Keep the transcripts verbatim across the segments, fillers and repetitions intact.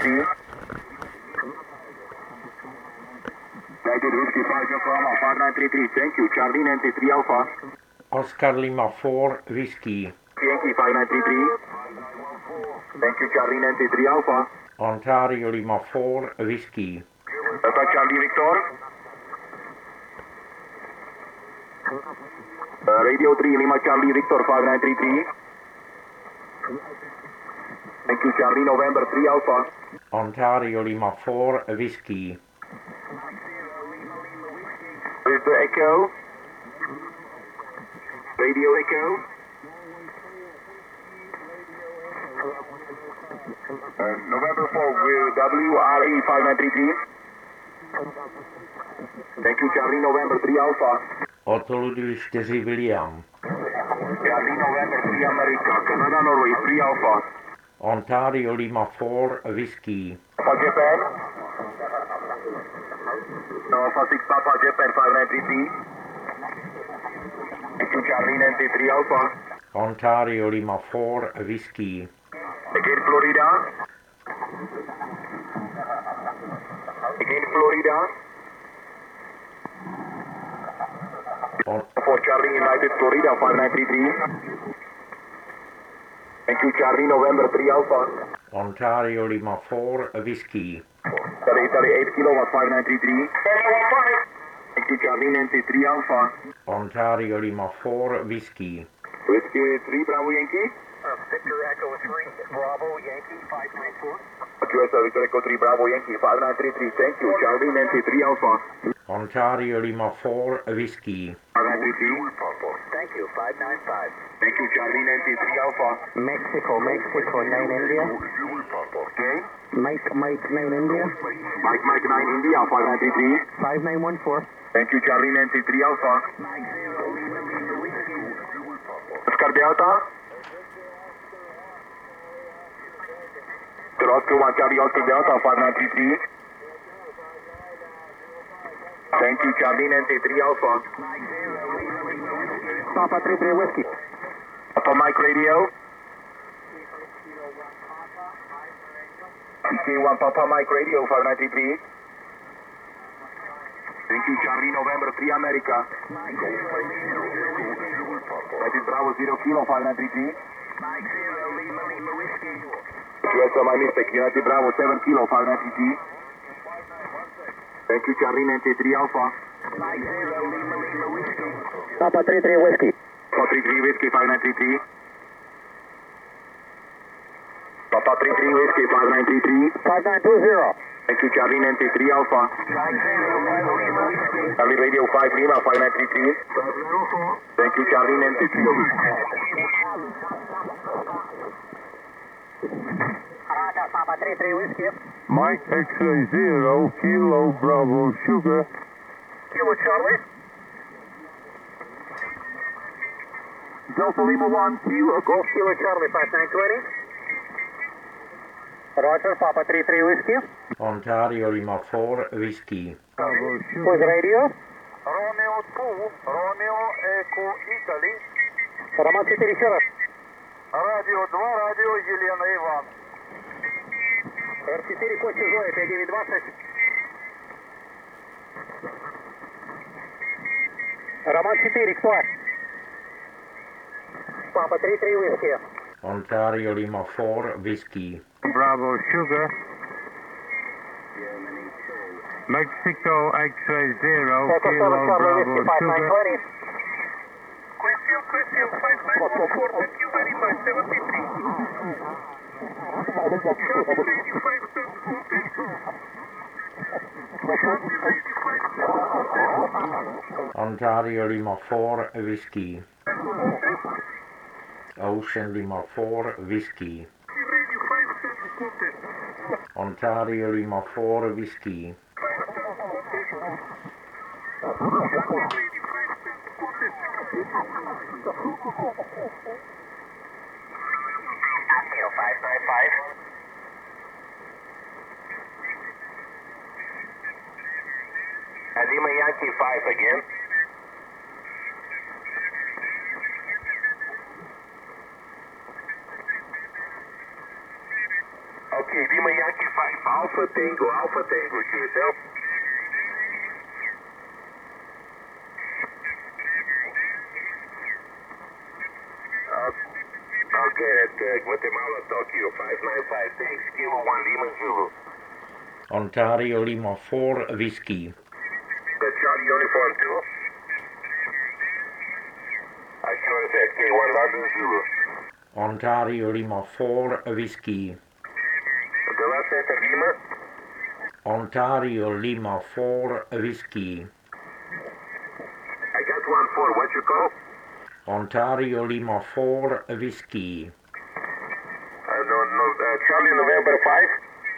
three. United Whiskey five Yokohama five nine three three. Thank you. Charlie Nancy three Alpha. Oscar Lima four Whiskey. Yankee five nine three three. Thank you. Charlie Nancy three Alpha. Ontario Lima four Whiskey. Delta Charlie Victor. Uh, Radio three Lima Charlie Victor five nine three three. Thank you. Charlie November three Alpha. Ontario Lima four Whiskey. With the Echo. Radio Echo. Uh, November four with W R E five nine three three. Thank you. Charlie November three Alpha. Otoludil čtyři William. Charlie November three America. Canada Norway three Alpha. Ontario Lima four Whiskey. Papa Japan. Alpha six Papa Japan five nine three three. Thank you. Charlie Nancy three Alpha. Ontario Lima four Whiskey. Again Florida. Again Florida. On For Charlie United Florida five nine three three. Thank you. Charlie November three Alpha. Ontario Lima four Whiskey. Italy Italy eight Kilowatt five nine three three. Thank you. Charlie Nancy three Alpha. Ontario Lima four Whiskey. Whiskey three Bravo Yankee. Uh, Victor Echo three Bravo Yankee five nine four. U S A Victor Echo three Bravo Yankee five nine three three. Thank you. Charlie Nancy three Alpha. Ontario Lima four Whiskey. five nine three three. Thank you. five nine five. Thank you. Charlie Nancy three Alpha. Mexico, Mexico nine India. Okay. Mike, Mike nine India. Mike Mike nine India five nine three three. five nine one four. Thank you. Charlie Nancy three Alpha. Oscar Delta. Oscar one Charlie Oscar Delta five nine three three. Thank you. Charlie Nancy three Alpha. Papa three three Whiskey. Papa Mike Radio. K one Papa Mike Radio five nine three three. Thank you. Charlie November three America. That is Bravo zero Kilo five nine three three. U S A my mistake. United Bravo seven Kilo five nine three three. Thank you. Charlie Nancy three Alpha. Papa three three Whiskey. Papa three three Whiskey five nine three three. Papa three three Whiskey five nine three three. five nine two zero. Thank you. Charlie Nancy three Alpha. Charlie Radio five Lima five nine three three. Thank you. Charlie Nancy three. Papa three three Whiskey. Mike X-ray zero Kilo Bravo Sugar. Kilo Charlie. Delta Lima one Kilo Golf Kilo Charlie five nine twenty. Roger. Papa three three Whiskey. Ontario Lima four Whiskey. Bravo Who's Sugar. radio? Romeo two Romeo Echo Italy. Роман четыре еще раз. Радио два Радио Елена Иван. эр четыре Костя Зоя пять девять двадцать. Роман четыре, кто? Папа три три Whiskey. Ontario Lima four Whiskey. Bravo Sugar. Mexico X-ray zero Echo Kilo seven Charlie Bravo Whiskey five nine Sugar. twenty. Question, question, five nine one four. Thank you very much. seventy-three. Ontario Lima four Whiskey. Ocean Lima four Whiskey. Ontario Lima four Whiskey. five nine five. Lima Yankee five again. Okay, Lima Yankee five, Alpha Tango, Alpha Tango, show yourself. Uh, okay, that's uh, Guatemala, Tokyo, five nine five, thanks, Kilo one, Lima Zulu. Ontario Lima four Whiskey. That's Charlie Uniform two. I sure as K one, London Zulu. Ontario Lima four Whiskey. The last center, Lima. Ontario Lima four Whiskey. I got one four, what you call? Ontario Lima four Whiskey. Uh, no, no, uh, Charlie November five.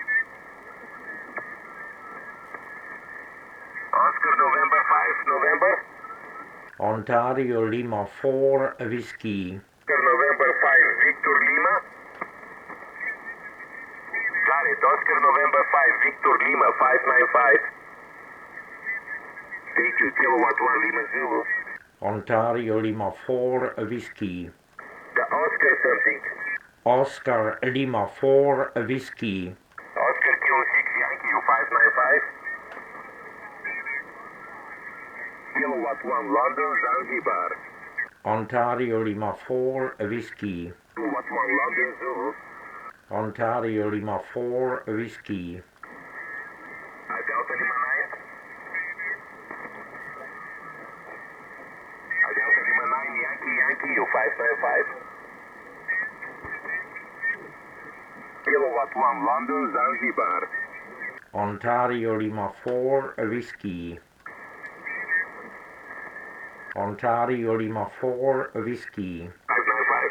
Oscar November five, November. Ontario Lima four Whiskey. Oscar November five, Victor Lima. Got it, Oscar November five, Victor Lima, five nine five. Thank you, Kilowatt one, Lima Zulu. Ontario Lima four Whiskey. The Oscar something. Oscar Lima four Whiskey. Oscar Kilo six, Yankee, you five nine five. Kilowatt one, London, Zanzibar. Ontario Lima four Whiskey. Kilowatt one, London, Zulu. Ontario Lima four Whiskey. Uh, Delta Lima nine. Uh, Delta Lima nine, Yankee, Yankee, you five nine five. Kilowatt one, London, Zanzibar. Ontario Lima four Whiskey. Ontario Lima four Whiskey. five nine five.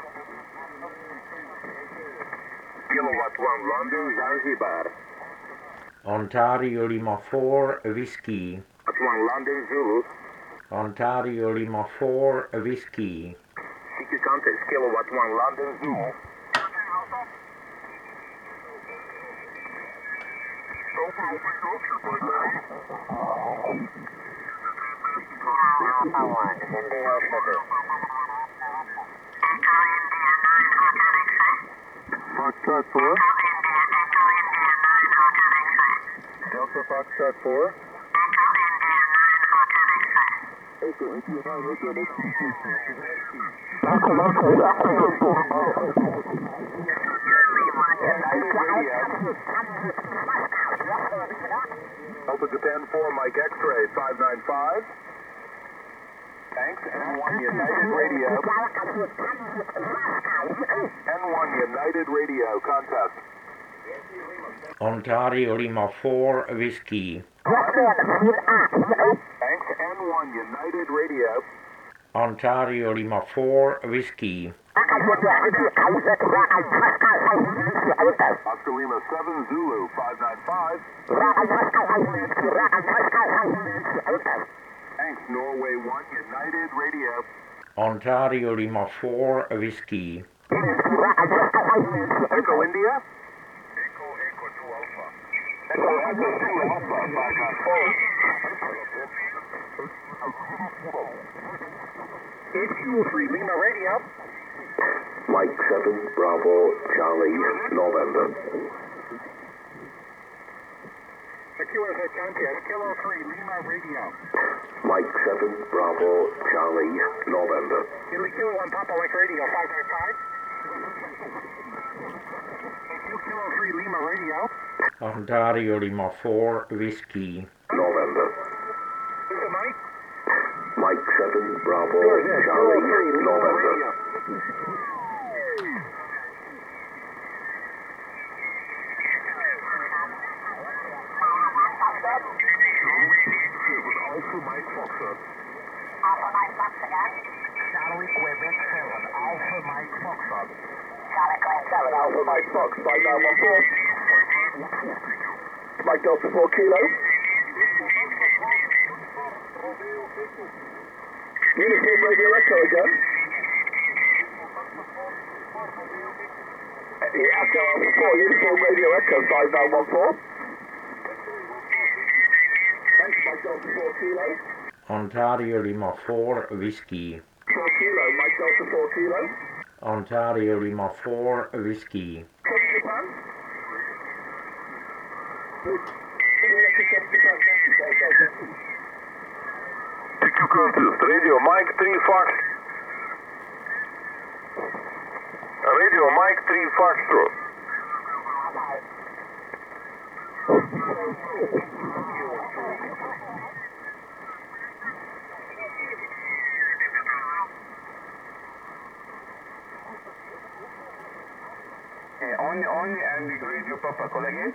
Kilowatt one, London, Zanzibar. Ontario Lima four Whiskey. Kilowatt one, London, Zulu. Ontario Lima four Whiskey. C Q context, Kilowatt one, London, Zulu. Foxtrot four. Delta Foxtrot four. Delta Japan four, Mike X-ray, five nine five. Thanks, N one United Radio. N one United Radio, contest. Ontario Lima four Whiskey. Thanks, N one United Radio. Ontario Lima four Whiskey. Oscar Lima seven, Zulu, five nine five. Thanks, Norway one United Radio. Ontario Lima four Whiskey. Echo India. Echo, Echo two Alpha. Echo, Echo two Alpha, five nine four. H Q three Lima Radio. Mike seven, Bravo, Charlie, November. The Q S A contest, Kilo three Lima Radio. Mike seven, Bravo, Charlie, November. Italy Kilo one Papa Mike Radio, five nine five. Kilo three Lima Radio. Ontario Lima four Whiskey. November. This is Mike. Mike seven, Bravo, Charlie, November. Alpha Mike Foxtrot. Alpha Mike Foxtrot. Charlie Quebec seven, Alpha Mike Foxtrot. Charlie Quebec seven, Alpha Mike Fox, five nine one four. Mike Delta four Kilo. Uniform Radio Echo again. Yeah, Echo Alpha four, Uniform Radio Echo, five nine one four. Thanks, Mike Delta four Kilo. Ontario Lima four Whiskey. four Kilo, Mike Delta four Kilo. Ontario Lima four Whiskey. Japan. Radio Mike three Fox. Radio Mike three Foxtrot. Okay, on, on, and Radio Papa, call again.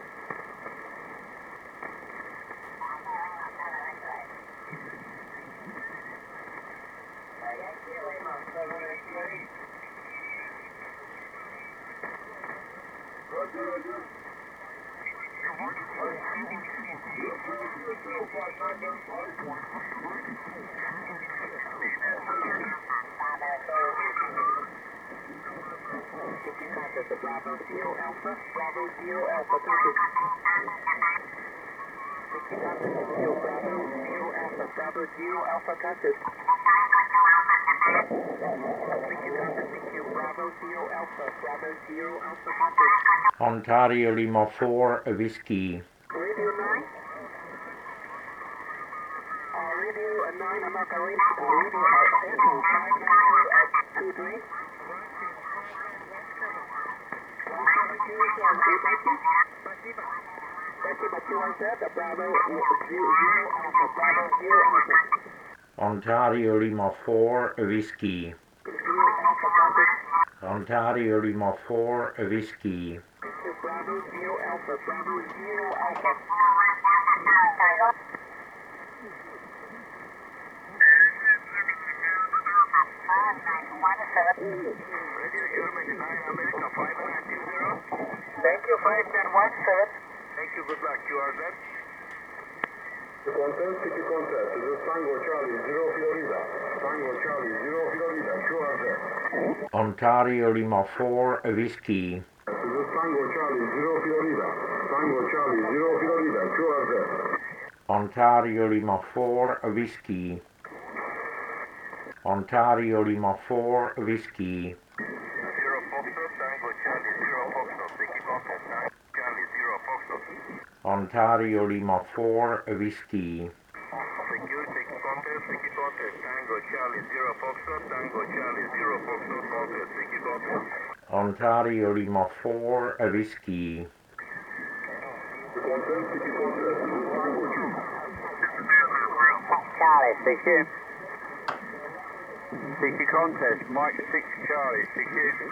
Bravo Zero Alpha, Bravo Zero Alpha, copy. Bravo Zero Alpha, Bravo Zero Alpha, copy. Bravo Zero Alpha, Bravo Zero Alpha, copy. Ontario Lima four Whiskey. Radio nine. Uh, radio nine, America Radio, uh, radio uh, five nine two three. Ontario Lima four Whiskey. Ontario Lima four Whiskey. Bravo Zero Alpha, Bravo Zero Alpha. Thank you, five nine one seven. Thank you, good luck, Q R Z. The content, city contact, this is Tango Charlie, zero Florida. Tango Charlie, zero Florida, Q R Z. Ontario Lima four Whiskey. This is Tango Charlie, zero Florida. Tango Charlie, zero Florida, Q R Z. Ontario Lima four Whiskey. Ontario Lima four Whiskey. Zero Foxtrot, Tango Charlie, zero Foxtrot, city contact, Tango Charlie, zero Foxtrot. Ontario Lima four Whiskey. Secure, city contact, city contact, Tango Charlie, zero Foxtrot, Tango Charlie, zero Foxtrot, contact, city contact. Ontario Lima four Whiskey. Contact, city contact, Tango Charlie, secure. City contest, Mike six Charlie, secure.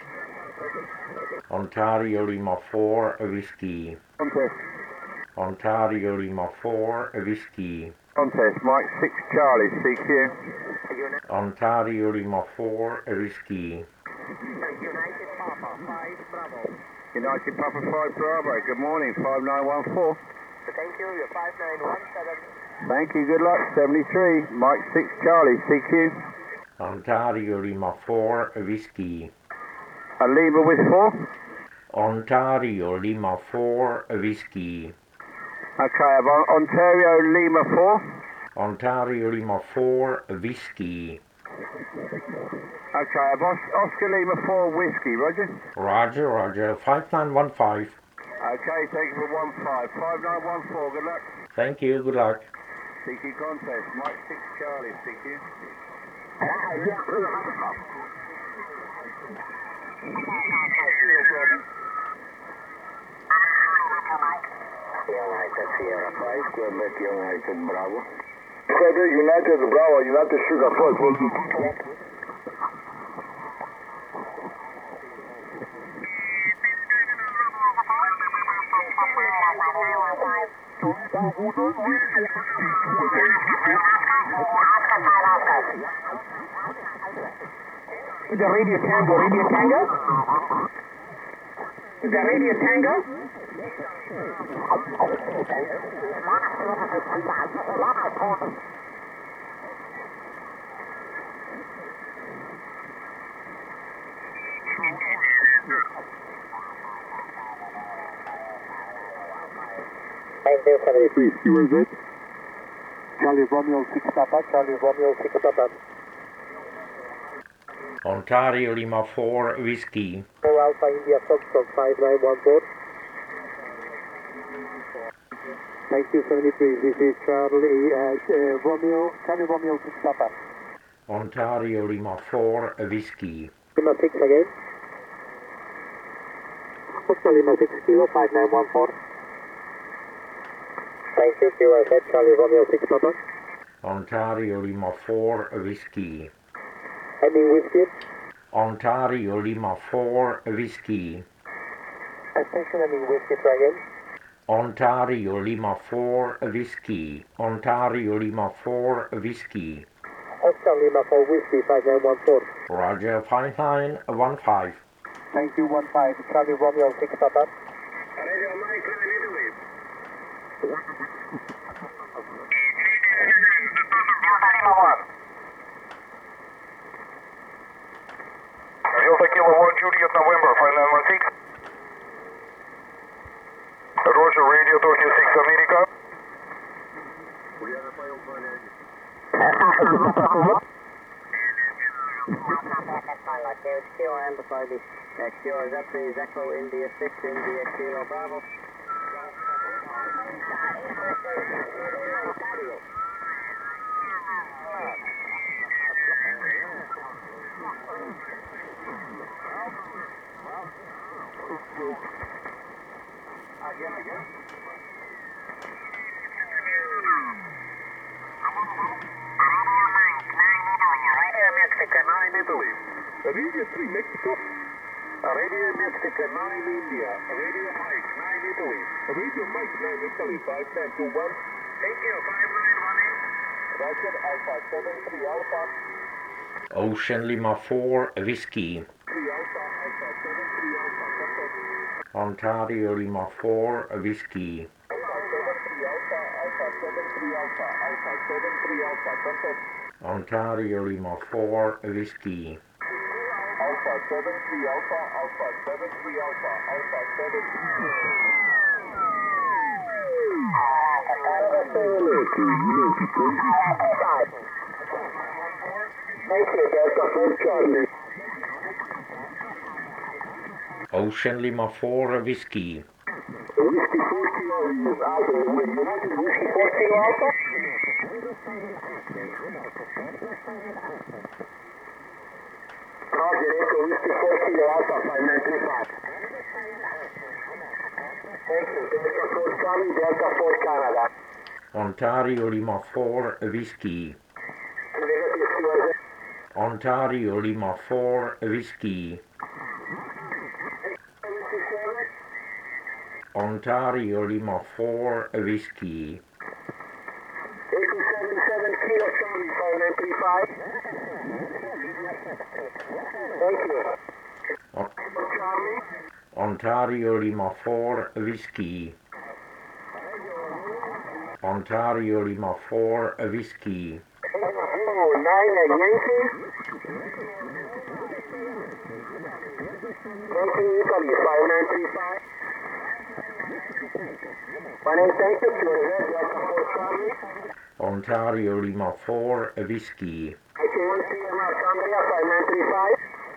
Ontario Lima four Whiskey. Contest, Ontario Lima four Whiskey. contest, Mike six Charlie, secure. Ontario Lima four Whiskey. United Papa, five Bravo. United Papa five Bravo, good morning, five nine one four. Thank you, you're five nine one seven. Thank you, good luck, seventy-three, Mike six Charlie, C Q. Ontario Lima four Whiskey. A Lima with four. Ontario Lima four Whiskey. Okay, I've on- Ontario Lima four. Ontario Lima four Whiskey. Okay, I've Os- Oscar Lima four Whiskey, Roger. Roger, Roger. five nine one five. Okay, take it for one five. five nine one four, good luck. Thank you, good luck. C Q contest, Mike six Charlie, C Q. United Sierra five, Quebec United Bravo. Quebec United Bravo, United Sugar Fox. Is that Radio Tango, Radio Tango? Is that Radio Tango? Please, you were good? Charlie Romeo six Papa, Charlie Romeo six Papa. Ontario Lima four Whiskey. Alpha India Foxtrot five nine one four. Thank you, seventy-three. This is Charlie, uh, uh, Romeo, Charlie Romeo six Papa. Ontario Lima four Whiskey. Lima six again. Oscar Lima six Kilo five nine one four. Thank you, Q R Z, Charlie Romeo six Papa. Ontario Lima four Whiskey. Heading whiskey. Ontario Lima four Whiskey. Attention, heading whiskey, try again. Ontario Lima four Whiskey. Ontario Lima four Whiskey. Oscar Lima four Whiskey five nine one four. Roger five nine one five. Thank you, one five, Charlie Romeo six Papa. Radio Mike nine Italy. Delta Kilo one Juliet November five nine one six. Roger, Radio Tokyo six America. Q R amplify the Q R Z is Echo India six India Kilo Bravo. Radio three Mexico. Radio Mexico nine India. Radio Mike nine Italy. Radio Mike nine Italy five ten two one. Thank you five nine one eight. Roger Alpha seven three Alpha. Ocean Lima four Whiskey. three Alpha Alpha seven three Alpha. Contact. Ontario Lima four Whiskey. Alpha seven three Alpha Alpha seven three Alpha Alpha seven three Alpha. Contact. Ontario Lima four Whiskey. Alpha seven three Alpha Alpha seven three Alpha Alpha seven Ocean Lima four Whiskey. Roger, Echo Whiskey four Kilo Alpha five nine three five. Thank you, Delta four Charlie, Delta four Canada. Ontario Lima four Whiskey. Ontario Lima four Whiskey. Ontario Lima four Whiskey. Echo seven seven Kilo Charlie five nine three five. Thank you. O- Charlie. Ontario Lima four Whiskey. Ontario Lima four Whiskey. Oh, nine at Yankee. Yankee Italy five nine three five. My name, thank you, Delta four Charlie. Ontario Lima four Whiskey. I K one C M Alexandria five nine three five.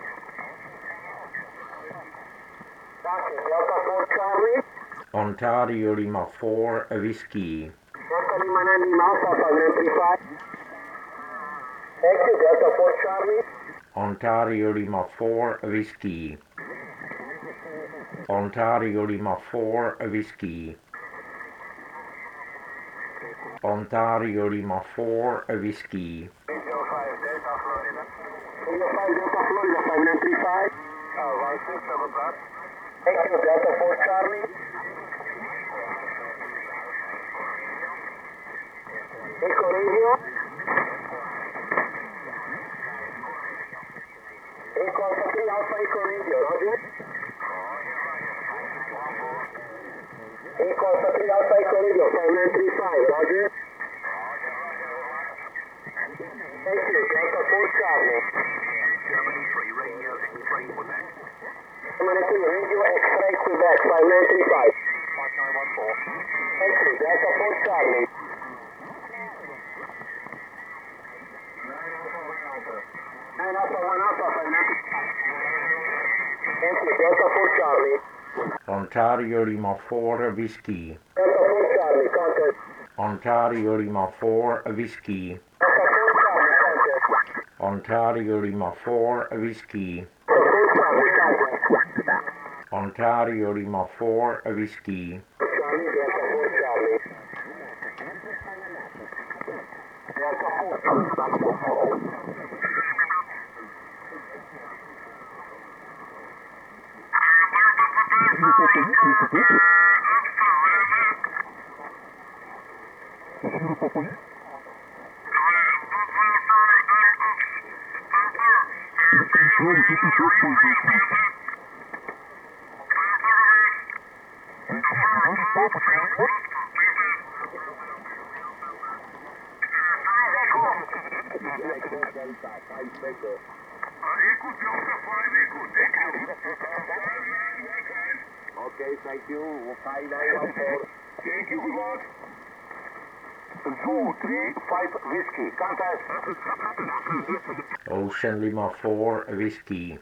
Delta four Charlie. Ontario Lima four Whiskey. Delta Lima nine Lima Alpha five nine three five. Thank you, Delta four Charlie. Ontario Lima four Whiskey. Ontario Lima four Whiskey. Ontario Lima four Whiskey. India five Delta Florida. India five Delta Florida five nine three five. Uh, one six seven five. Thank you, Delta four Charlie. Echo Radio. Echo Alpha three Alpha Echo Radio, Roger. Echo Alpha three Alpha Echo Radio five nine three five, Roger. Thank you, Delta four Charlie. Germany three Radio X-Ray Quebec. Germany three Radio X-Ray Quebec five nine three five. five nine one four. Thank you, Delta four Charlie. nine Alpha one Alpha five nine three five. Thank you, Delta four Charlie. Ontario Lima four Whiskey. Delta four Charlie, contact. Ontario Lima four Whiskey. Ontario Lima four Whiskey. Ontario Lima four Whiskey. Okay, thank you. five nine one four. Thank you, good luck. Zoo three five Whiskey. Contact. Ocean Lima four Whiskey.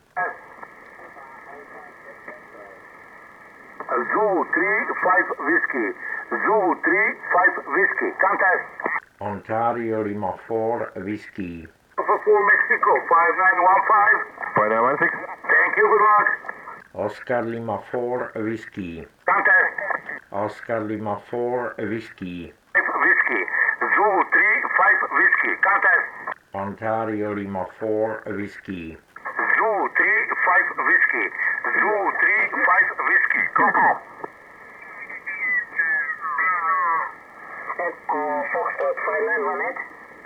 Zoo three five Whiskey. Zoo three five Whiskey. Contact. Ontario Lima four Whiskey. Alpha four Mexico. five nine one five. five nine one six. Thank you, good luck. Oscar Lima four Whiskey. Contact. Oscar Lima four Whiskey. Whiskey. Zoo three five Whiskey. Contact. Ontario Lima four Whiskey. Zoo three five Whiskey. Zoo three five Whiskey. Coco. Foxtrot five nine one eight.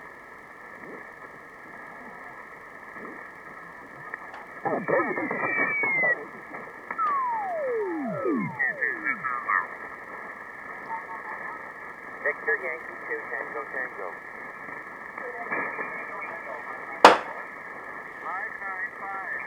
Victor Yankee two Tango Tango. five nine five.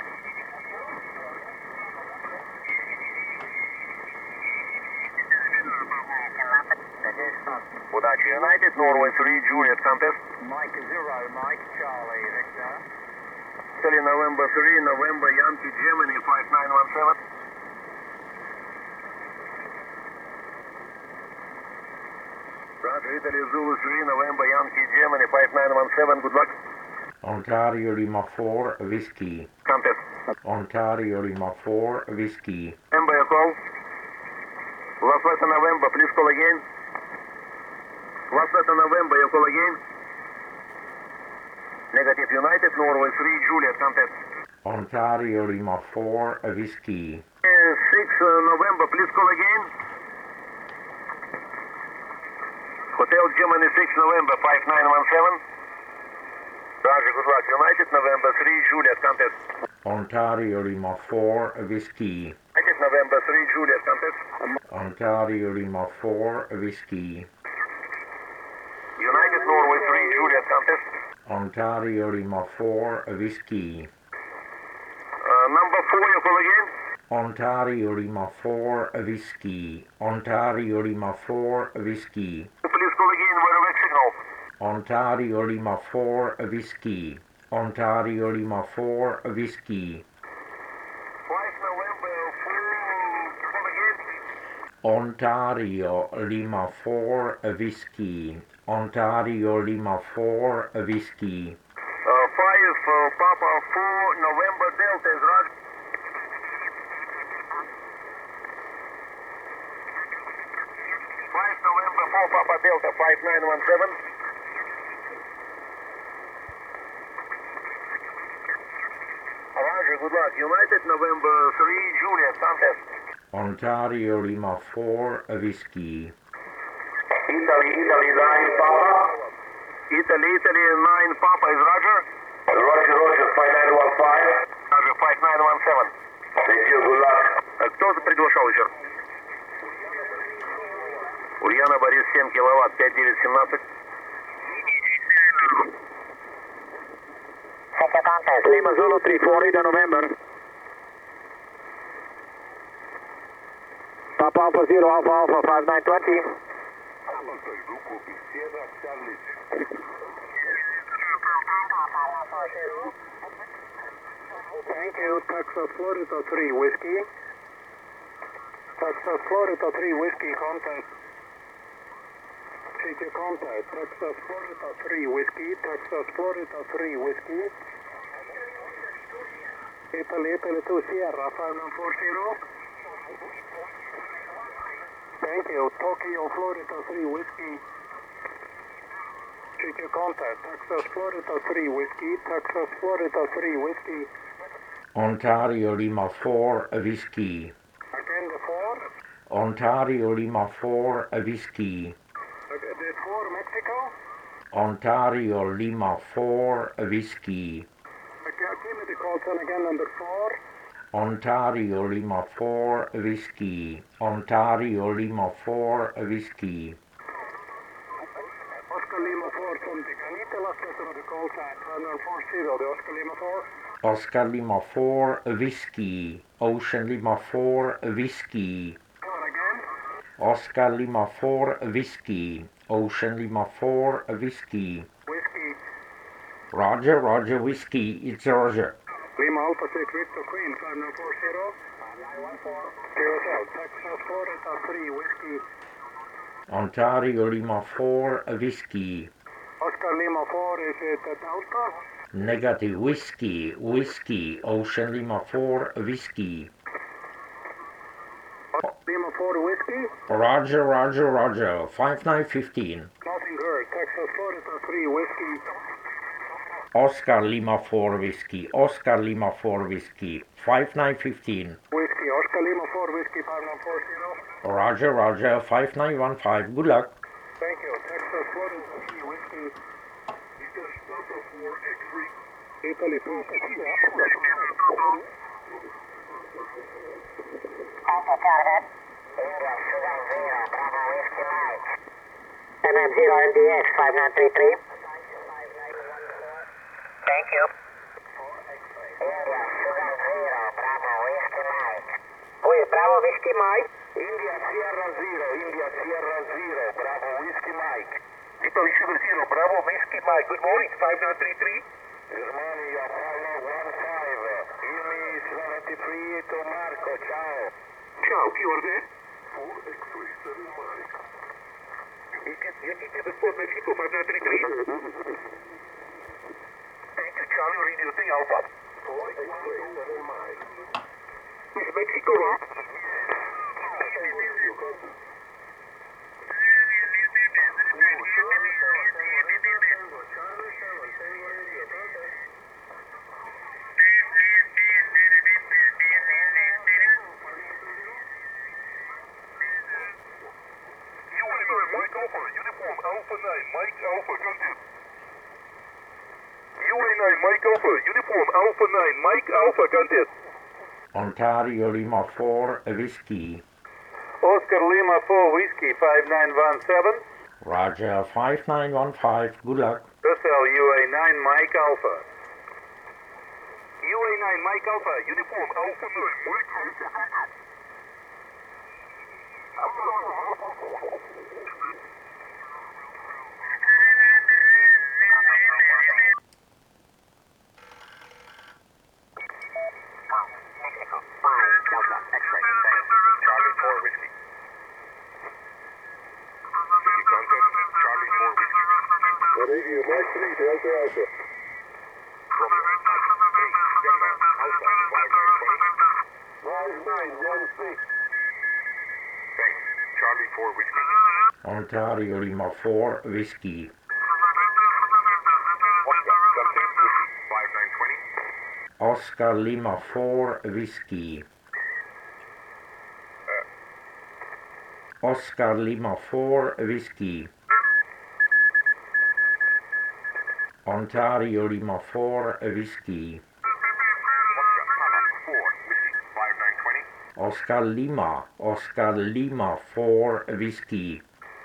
Удачи, United, Norway three, Juliet, Contest. Mike zero, Mike Charlie Victor. Italy, November three, November, Yankee, Germany, five nine one seven. Roger, Italy, Zulu three, November, Yankee, Germany, five nine one seven, good luck. Ontario Lima four Whiskey. Contest. Ontario Lima four Whiskey. November, your call. Last letter November, please call again. Last letter November, you call again. Negative, United, Norway three, Juliet, Contest. Ontario Lima four Whiskey. Uh, six uh, November, please call again. Hotel Germany six November, five nine one seven. Roger, good luck. United, November three, Juliet, Contest. Ontario Lima four Whiskey. United, November three, Juliet, Contest. Ontario Lima four Whiskey. United, Norway three, Juliet, Contest. Ontario Lima four Whiskey. Uh, number four, you call again. Ontario Lima four Whiskey. Ontario Lima four Whiskey. Please call again, very wet signal. Ontario Lima four Whiskey. Ontario Lima four Whiskey. five November four, call again. Ontario Lima four Whiskey. Ontario Lima four Whiskey. Uh, five uh, Papa four November Delta is right. five November four Papa Delta five nine one seven. Roger, good luck. United, November three, Juliet, Contest. Ontario Lima four Whiskey. Italy, Italy, nine Papa. Italy, Italy, nine Papa is Roger. Roger, Roger, five nine one five. Roger, five nine one seven. Thank you, good luck. Кто приглашал еще? Ульяна, Борис, семь киловатт, пять девять семнадцать. Second contact. Lima Zulu three Florida November. Papa Alpha zero Alpha Alpha five nine twenty. Thank you, Texas Florida three Whiskey. Texas Florida three Whiskey, contact. Take your contact. Texas, Florida three Whiskey. Texas, Florida three Whiskey. Italy, Italy two Sierra, five nine four zero. Thank you. Tokyo, Florida three Whiskey. Take your contact. Texas, Florida three Whiskey. Texas, Florida three Whiskey. Ontario Lima four Whiskey. Again, the four. Ontario Lima four Whiskey. Okay, the four, Mexico. Ontario Lima four Whiskey. Okay, give me the call sign again, number four. Ontario Lima four Whiskey. Ontario Lima four Whiskey. Oscar Lima four something. Can you tell us the call sign? five nine four zero, the Oscar Lima four. Oscar Lima four Whiskey. Ocean Lima four Whiskey. Come on again. Oscar Lima four Whiskey. Ocean Lima four Whiskey. Whiskey. Roger, Roger, Whiskey. It's Roger. Lima Alpha six Victor Queen five nine four zero. five nine one four. Zero Texas, Florida three Whiskey. Ontario Lima four Whiskey. Oscar Lima four, is it uh, Delta? Negative. Whiskey. Whiskey. Ocean Lima four Whiskey. Lima four Whiskey. Roger, Roger, Roger. five nine one five. Nothing heard. Texas, Florida three Whiskey. Oscar Lima four Whiskey. Oscar Lima four Whiskey. five nine one five. Whiskey. Oscar Lima four Whiskey five nine four zero. Roger, Roger. five nine one five. Good luck. Thank you. Texas, Florida three Whiskey. Italy two. Alpha, Canada. India, Sugar Zero, Bravo Whiskey Mike. M M zero M D X five nine three three. Thank you. India, Sugar Zero, Bravo Whiskey Mike. Who is Bravo Whiskey Mike? India, Sierra Zero, India, Sierra Zero, Bravo Whiskey Mike. Italy Sugar Zero, Bravo Whiskey Mike. Good morning, five nine three three. Good morning, Apollo one five. Imi seventy-three to Marco, ciao. Ciao, chi ordine? four X-ray seven Mike. You can, you can give us four Mexico five nine three three. Thank you, Charlie, radio thing Alpha. four X-ray seven Mike. Is Mexico up? Ontario Lima four Whiskey. Oscar Lima four Whiskey five nine one seven. Roger, five nine one five. Good luck. S L U A nine Mike Alpha. U A nine Mike Alpha, uniform Alpha nine Mike Alpha. Ontario Lima four Whiskey. Oscar Lima four Whiskey. Oscar Lima four Whiskey. Ontario Lima four Whiskey. Oscar Lima. Oscar Lima four Whiskey.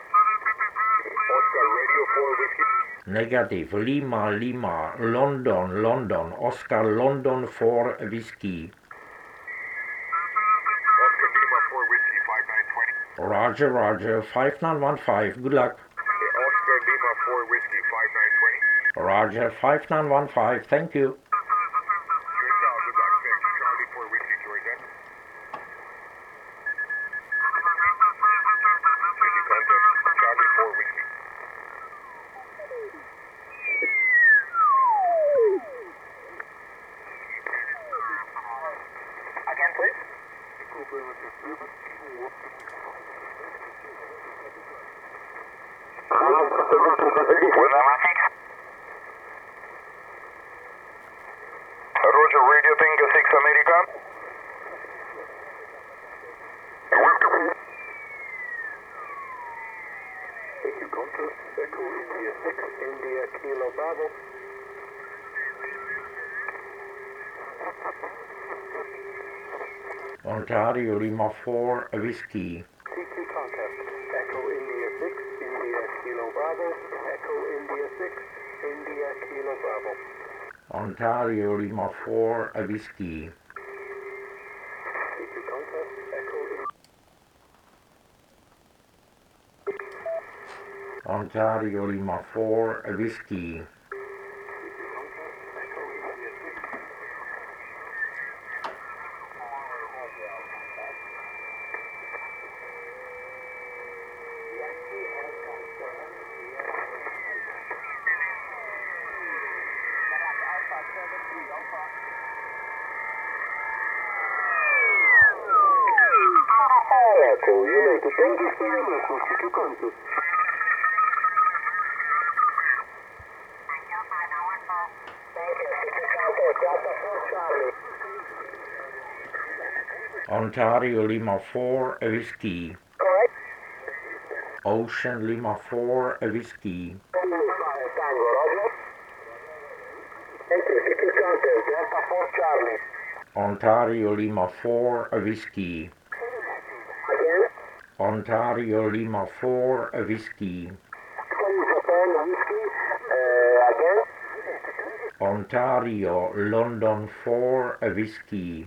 Negative. Lima, Lima. London, London. Oscar London four Whiskey. Oscar Lima four Whiskey five nine two zero. Roger, Roger. five nine one five. Good luck. Oscar Lima four Whiskey five nine two zero. Roger, five nine one five. Thank you. please. Roger, Radio Tango six America. Thank you, Contact. Echo India six, India Kilo Bravo. Ontario Lima four Whiskey. T Q Contact. Echo India six, India Kilo Bravo. Echo India six, India Kilo Bravo. Ontario Lima four Whiskey. T Q Contact. Echo India. Ontario Lima four Whiskey. Echo United Tango for your message. T Q Contact. Ontario Lima four Whiskey. Correct. Ocean Lima four Whiskey. Tango, Roger. Thank you, T Q Contact. Delta four Charlie. Ontario Lima four Whiskey. Again. Ontario Lima four Whiskey. Japan Whiskey. Uh, again. Ontario London four Whiskey.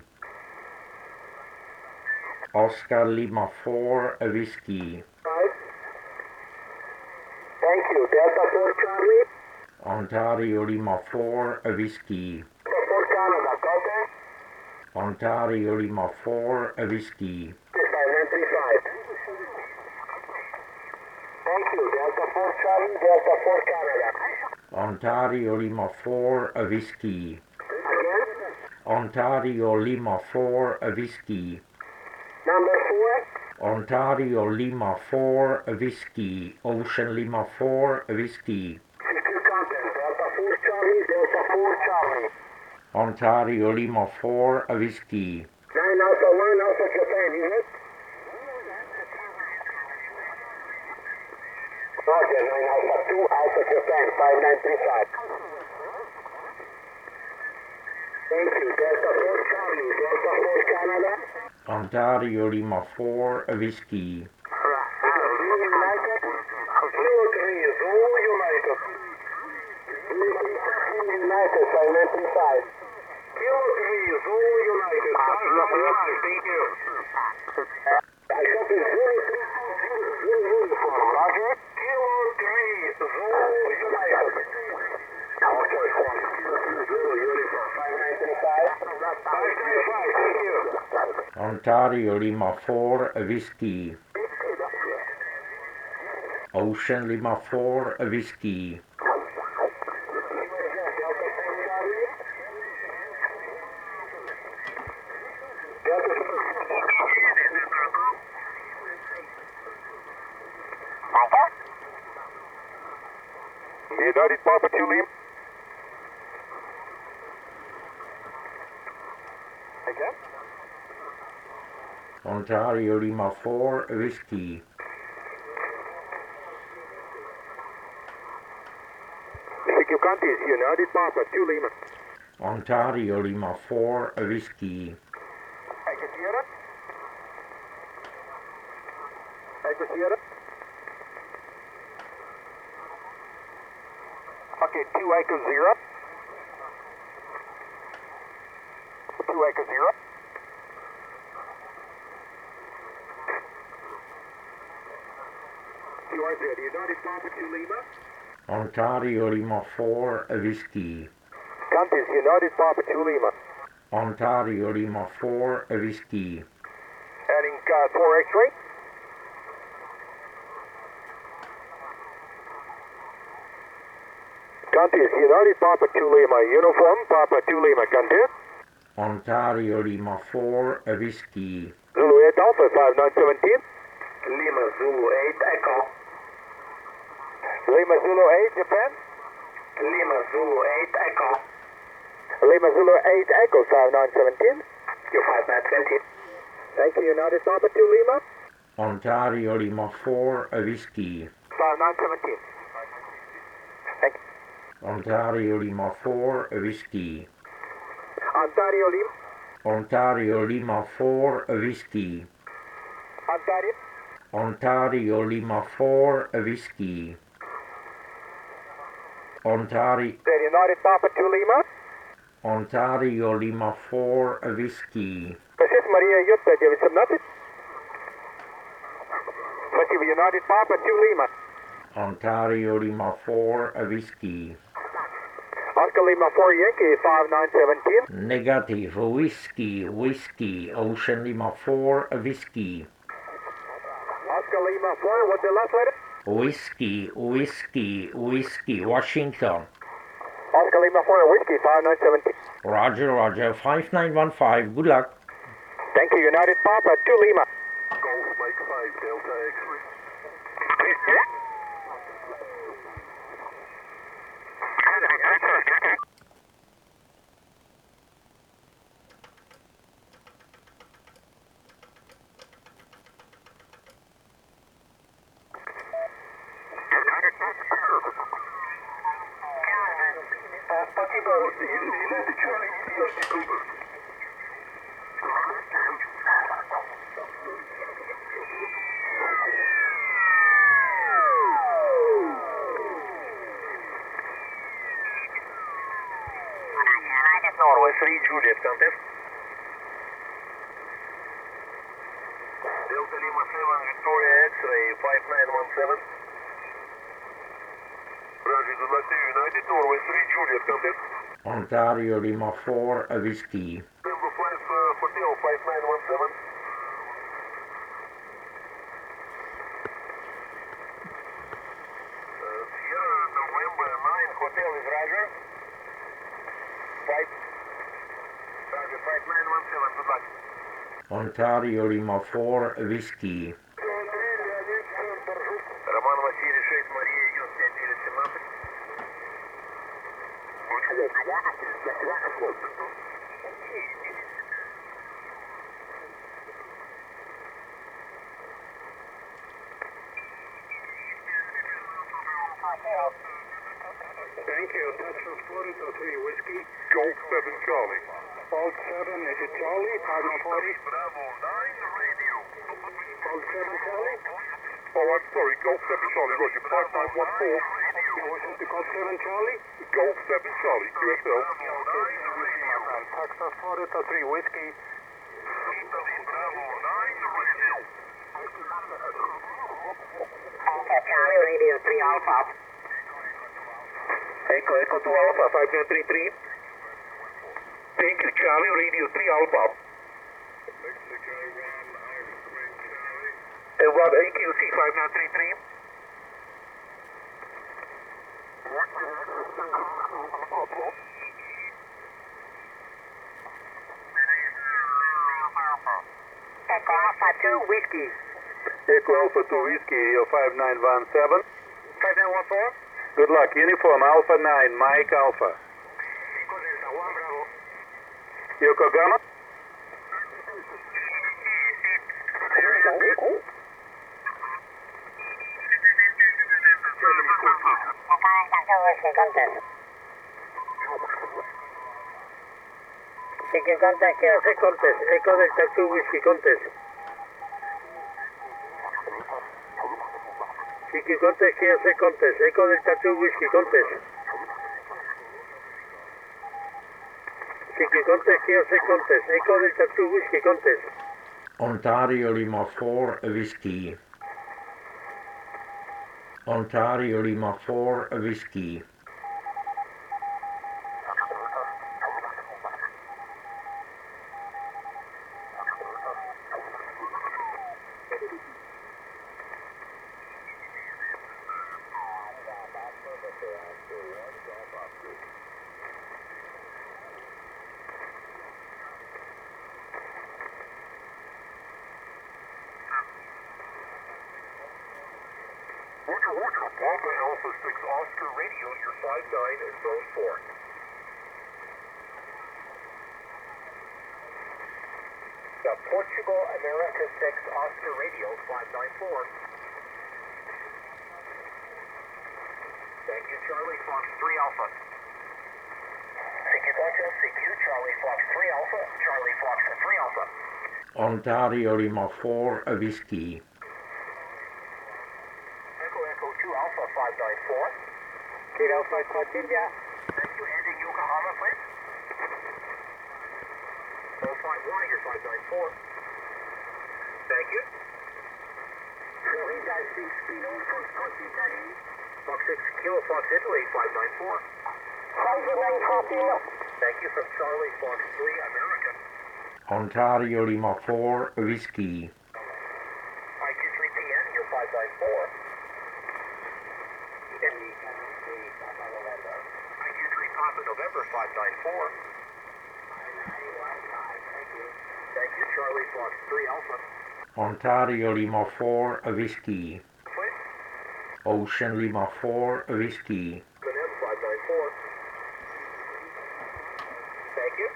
Oscar Lima four Whiskey. Right. Thank you. Delta four Charlie. Ontario Lima four Whiskey. Delta four Canada. Contact. Ontario Lima four Whiskey. five nine three five. Thank you. Delta four Charlie. Delta four Canada. Ontario Lima four Whiskey. Again. Ontario Lima four Whiskey. Number four. Ontario Lima four Whiskey. Ocean Lima four Whiskey. T Q Contact. Delta four Charlie. Delta four Charlie. Ontario Lima four Whiskey. nine Alpha one Alpha Japan. Unit. Roger. nine Alpha two Alpha Japan. five nine three five. Thank you. Delta four Charlie. Delta four Canada. Ontario Lima four Whiskey. United. Zero three. Zulu United. United. five nine three five. Kilo three. Zulu United. five nine three five. Thank you. I copy Zulu three. Zulu uniform. Roger. Kilo three. Zulu United. Okay. Zulu uniform. five nine three five. five nine five. Thank you. Ontario Lima four Whiskey. Ocean Lima four Whiskey. United Papa two Lima. Again? Ontario Lima four Whiskey. T Q Contact. United Papa two Lima. Ontario Lima four Whiskey. Echo Sierra. Echo Sierra. Okay, two Echo Zero. two Echo Zero. You are there. United Papa two Lima. Ontario Lima four Whiskey. Contact. United Papa two Lima. Ontario Lima four Whiskey. Adding uh, four X-ray. Contact. United Papa two Lima. Uniform Papa two Lima. Contact. Ontario Lima four Whiskey. Zulu eight Alpha five nine seventeen. Lima Zulu eight Echo. Lima Zulu eight Japan. Lima Zulu eight Echo. Lima Zulu eight Echo five nine seventeen. Q five nine twenty. Thank you, United Papa two Lima. Ontario Lima four Whiskey. five nine seventeen. Thank you. Ontario Lima four Whiskey. Ontario Lima. Ontario Lima four Whiskey. Ontario. Ontario Lima four Whiskey. Ontario United Papa two Lima. Ontario Lima four Whiskey. Precies Maria Jutta, dziewięćset. Spasibo, United Papa two Lima. Ontario Lima four Whiskey. Oscar Lima four Yankee five nine seventeen. Negative. Whiskey, Whiskey. Ocean Lima four Whiskey. Oscar Lima four, what's the last letter? Whiskey, Whiskey, Whiskey. Washington. Oscar Lima four Whiskey five nine seventeen. Roger, Roger. five nine one five. Good luck. Thank you, United Papa two Lima. Golf Mike five Delta X-ray. Norway three Juliet, contact. Delta Lima seven Victoria X-ray five nine one seven. Roger, good luck to you. United Norway three Juliet, contact. Ontario Lima four Whiskey. Number five uh, Hotel five nine one seven. Uh, Sierra November nine Hotel is Roger. five. Roger, five nine one seven, good luck. Ontario Lima four Whiskey. Роман Васильевич шесть Мария Юн пять девять семнадцать. Thank you. Texas Florida three Whiskey. Golf seven Charlie. Golf seven, is it Charlie? Pardon, forty. Bravo nine radio. Golf seven Charlie. Oh, I'm sorry, Golf seven Charlie, Roger, five nine one four. Was it the Golf seven Charlie? Golf seven Charlie, Q S L. Texas Florida three Whiskey. Bravo nine radio. Charlie Radio three Alpha. Echo, Echo two Alpha, five nine three three. Thank you, Charlie, Radio three Alpha. And what A Q C five nine three three? Echo Alpha two Whiskey. Echo Alpha two Whiskey, five nine one seven. five nine one four. Good luck. Uniform Alpha nine, Mike Alpha. Echo Delta one Bravo. Yokohama. Whiskey contest. Whiskey contact, K F contest. Echo Delta two Whiskey contest. Whiskey contact, K F contest. Echo Delta two Whiskey contest. Whiskey contact, K F contest. Echo Delta two Whiskey contest. Ontario Lima four Whiskey. Ontario Lima four Whiskey. Papa Alpha six Oscar Radio, your five nine in zone four. The Portugal America six Oscar Radio, five nine four. Thank you, Charlie Fox three Alpha. C Q Contact, C Q, Charlie Fox three Alpha, Charlie Fox three Alpha. Ontario Lima four Whiskey. Echo Echo two Alpha, five nine four. Kilo five four, India. Thank you, ending Yokohama, please. oh five one, your five nine four. Thank you. Florida six Kilo Fox Fox Italy. Fox six Kilo Fox Italy, five nine four. five nine four Kilo. Thank you from Charlie Fox three America. Ontario Lima four Whiskey. I Q three P N, your five nine four. I Q three Papa November, five nine four. Thank you, Charlie Fox three Alpha. Ontario Lima four Whiskey. Please. Ocean Lima four Whiskey. M five nine four. Thank you.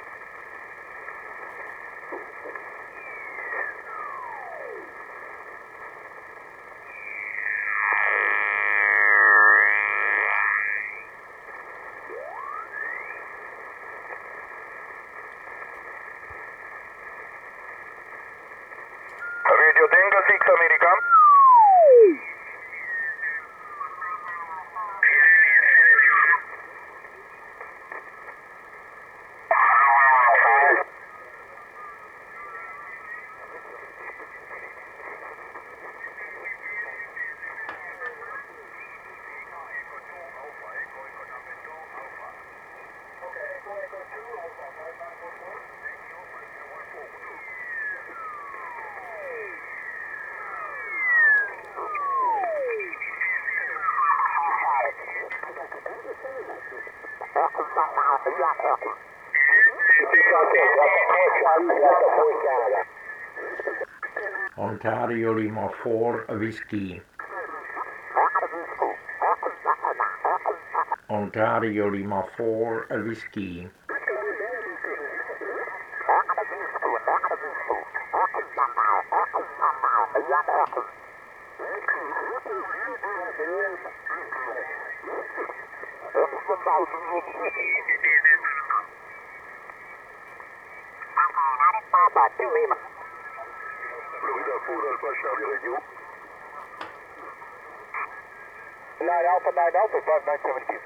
Radio Tango six American. Ontario Lima four Whiskey. Ontario Lima four Whiskey. nine Alpha, nine Alpha, five nine seven two.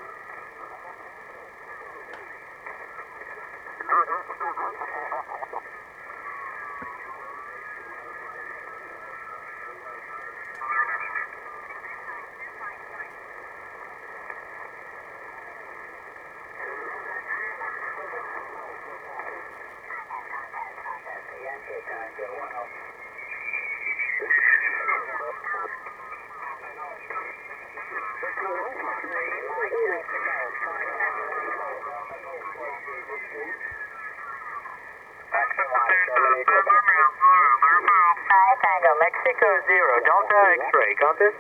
Tango, Mexico zero, Delta X-ray, compass.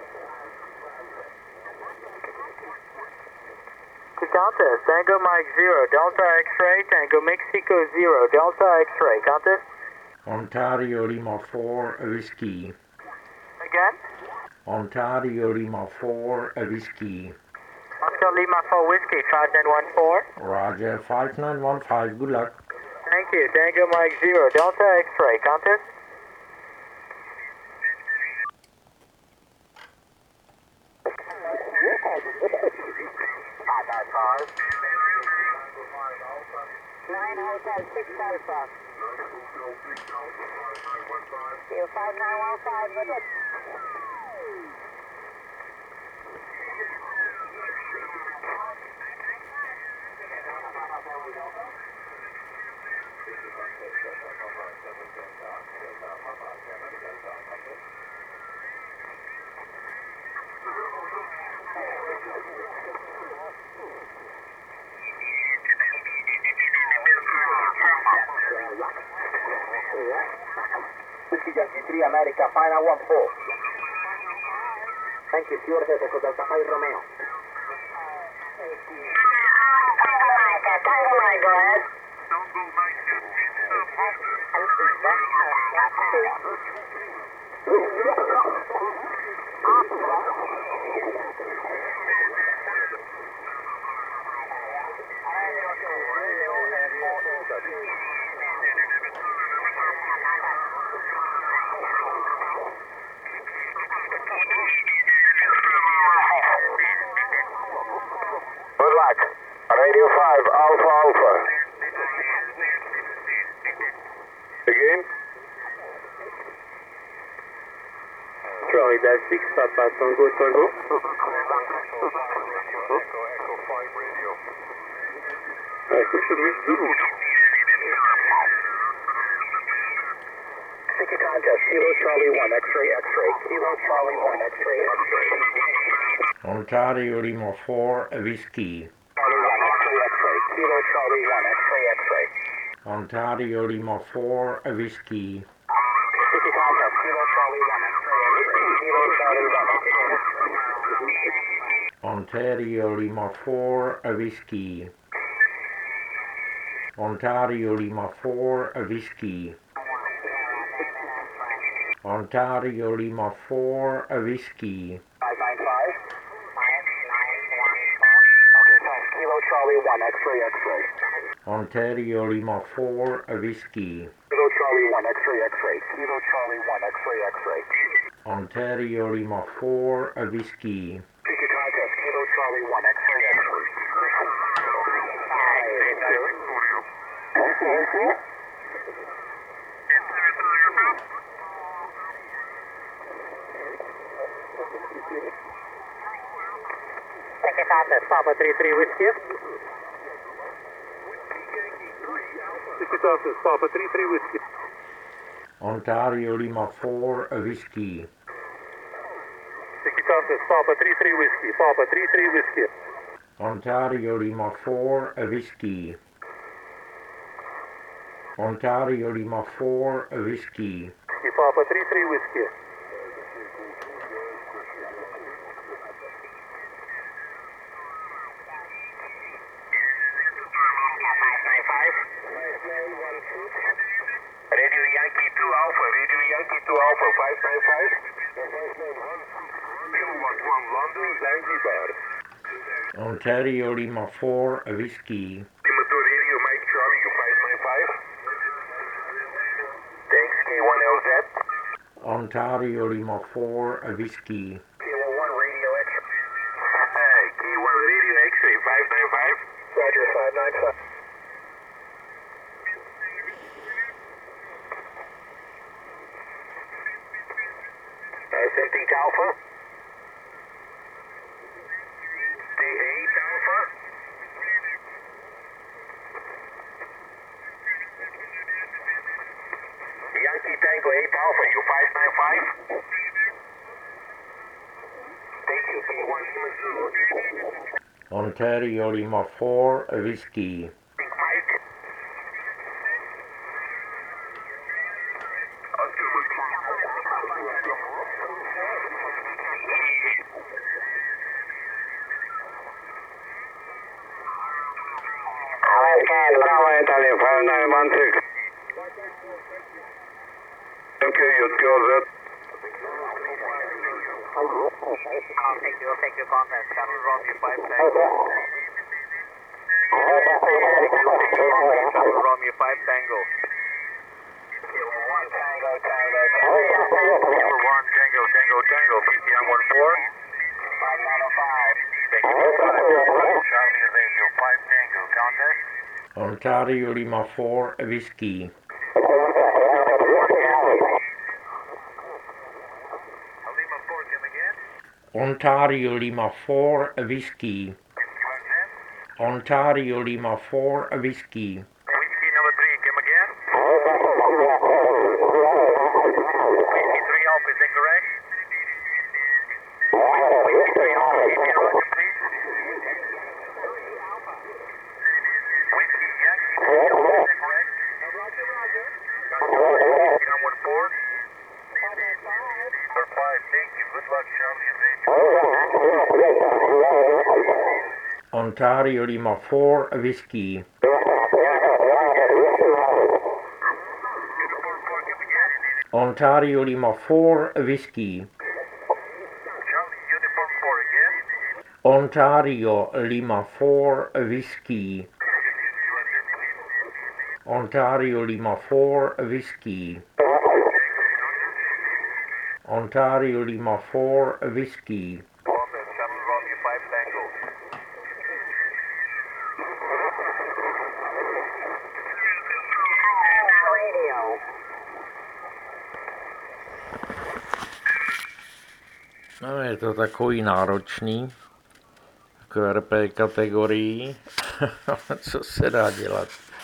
Delta, Tango Mike zero, Delta X-ray, Tango Mexico zero, Delta X-ray, compass. Ontario Lima four Whiskey. Again? Ontario Lima four Whiskey. Oscar Lima four Whiskey, five nine one four. Roger, five nine one five, good luck. Thank you, Tango Mike zero, Delta X-ray, compass. nine Hotel six Alpha. You five nine one five, good luck. Whiskey Yankee three America, final one four. Thank you. Stewart at Echo Delta five Romeo. Tango Mike, Tango Mike, go ahead. Tango Mike, Good luck. Radio five, Alpha Alpha. Again? Charlie Dash six, Papa Tango Tango. Echo, Echo five radio. Echo, should we do? Sticky contest. Kilo Charlie one, X-ray, X-ray. Kilo Charlie one, X-ray, X-ray. Ontario Lima four Whiskey. Charlie one, X-ray, X-ray. Kilo Charlie one, X-ray, X-ray. Ontario Lima four Whiskey. Sticky contest. Kilo Charlie one, X-ray, X-ray. Kilo Charlie one, X-ray, X-ray. Ontario Lima four Whiskey. Ontario Lima four Whiskey. Ontario Lima four Whiskey. five nine five. Okay, thanks. Kilo Charlie one, X-ray, X-ray. Ontario Lima four Whiskey. Kilo Charlie one, X-ray, X-ray. Kilo Charlie one, X-ray, X-ray. Ontario Lima four Whiskey. Sticky contest. Kilo Charlie one, X-ray, X-ray. Sticky contest, Papa three three Whiskey. Sticky contest, Papa three three Whiskey. Ontario Lima four Whiskey. Sticky contest, Papa three three Whiskey. Papa three three Whiskey. Ontario Lima four Whiskey. Ontario Lima four Whiskey. Papa three three Whiskey. Radio Yankee two Alpha, Radio Yankee two Alpha, five nine five. Kilo one one London, Zanzibar. Ontario Lima four Whiskey. Lima two Radio Mike Charlie, five nine five. Thanks, K one L Z. Ontario Lima four Whiskey. Kilo one Radio X. Hey, K one Radio X-ray, five nine five. Roger, five nine five. Synthetic Alpha. D eight Alpha. Yankee Tango eight Alpha, you five nine five. Thank you, K one Lima Zulu. Ontario Lima four Whiskey. Big Mike. Oscar Whiskey. Bravo Italy, five nine one six. Thank you, you go Z. I'll take you, I'll take your contact. Channel Romeo five Tango. Channel Romeo five Tango. Kilo one Tango, Tango, Tango. Kilo one Tango, Tango, Tango. P C M one four. five nine oh five. Thank you for five. Charlie Radio five Tango. Contact. Ontario Lima four Whiskey. Lima four, come again. Ontario Lima four Whiskey. Ontario Lima four Whiskey. Whiskey number three, come again. Whiskey three Alpha, is that correct? Whiskey three Alpha, keep me roger, please. Whiskey Yankee three Alpha, is that correct? Roger, roger. Whiskey number one four. five, thank you. Good luck, Charlie and Angel. Ontario Lima four Whiskey. Ontario Lima four Whiskey. Charlie, uniform four again. Ontario Lima four Whiskey. Ontario Lima four Whiskey. Ontario Lima four Whiskey. London, seven Romeo five Tango. Radio. No, je to takový náročný, jako R P kategorii, co se dá dělat.